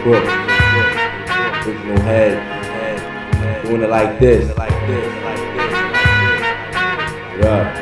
Crook. Original head. Doing it like this. Yeah.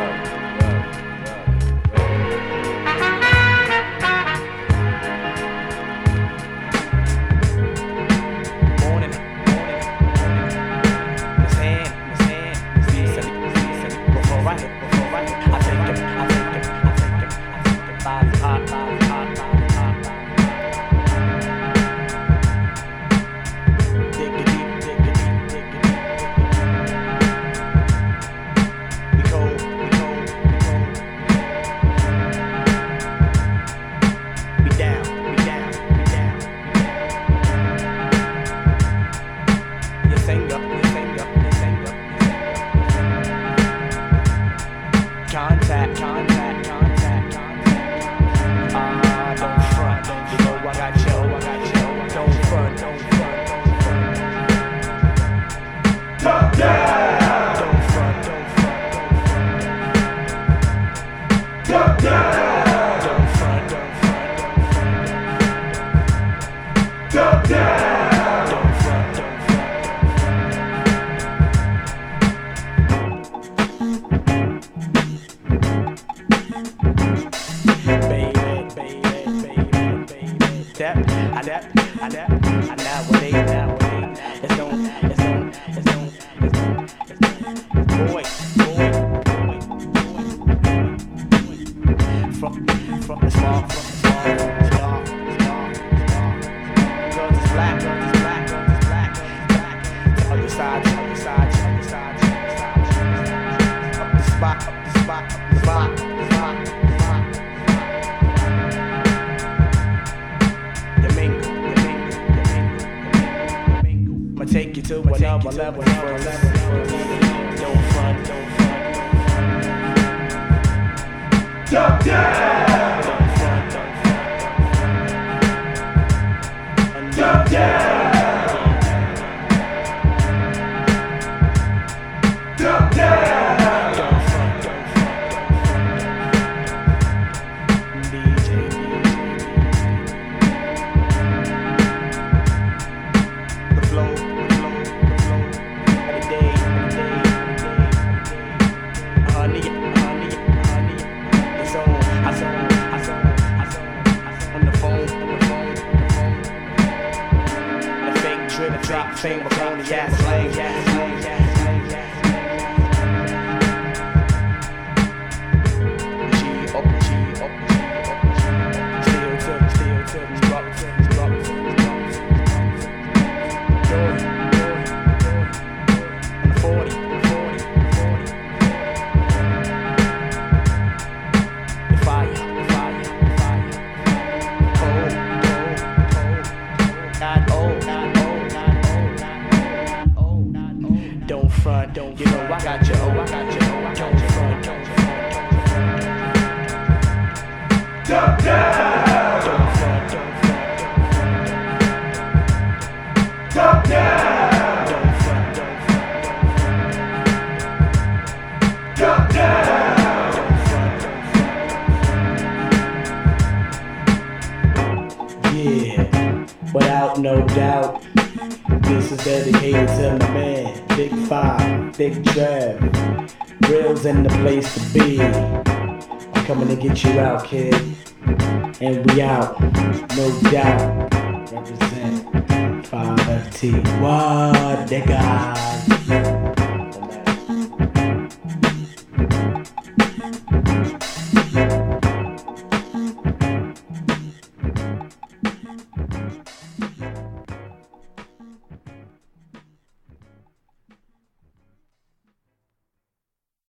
Contact. Don't front. You know I got you. Don't front. Duck down. Don't front. Duck down. Don't front. Duck down. Don't front. Nowadays, it's on. Boy. From the small. Girls is black. To other side. Up the spot. Take you to another level first. Don't front. Duck down. Duck down. Duck down. DJ. The flow. Drop fame on the ass slang. G up. Still till drop. Jordan. On the 40. The fire. Cold. Got old. Don't front, you know I got you. Don't front. Duck down. Don't front. Duck down. Don't front. Duck down. Yeah, without no doubt. This is dedicated to my man, Big 5, Big Trev. Real's in the place to be. I'm coming to get you out, kid. And we out, no doubt. Represent 5FT. What, nigga?